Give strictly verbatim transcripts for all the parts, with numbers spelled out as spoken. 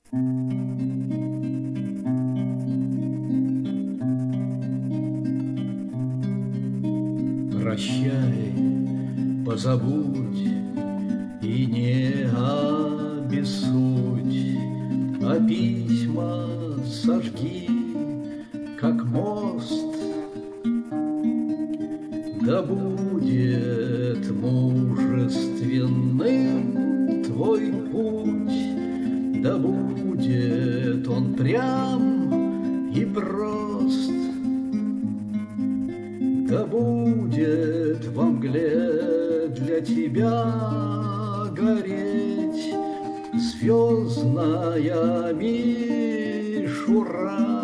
Прощай, позабудь и не обессудь, а письма сожги, как мост. Да будет мужественным твой путь, да будет он прям и прост, да будет во мгле для тебя гореть звездная мишура,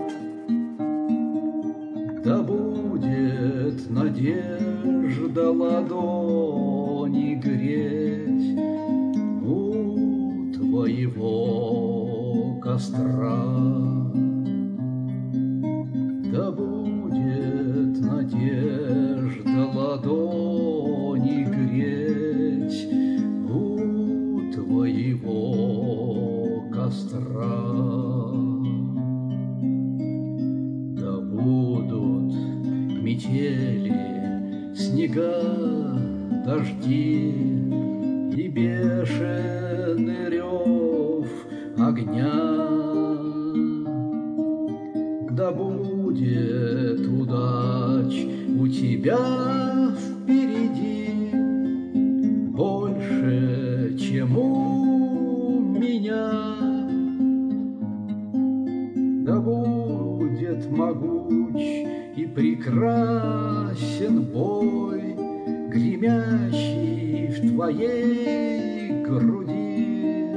да будет надежда ладони греть у твоего костра. Да будет надежда ладони греть у твоего костра. Да будут метели, снега, дожди и бешеный рев огня. Да будет удач у тебя впереди больше, чем у меня. Да будет могуч и прекрасен бой, гремящий в твоей груди.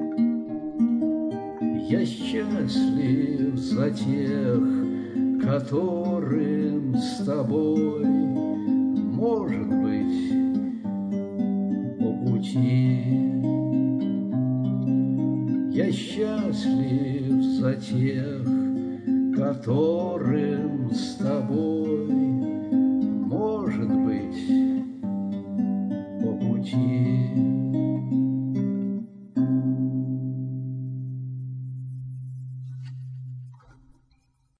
Я счастлив за тех, которым с тобой, может быть, по пути. Я счастлив за тех, которым с тобой, может быть,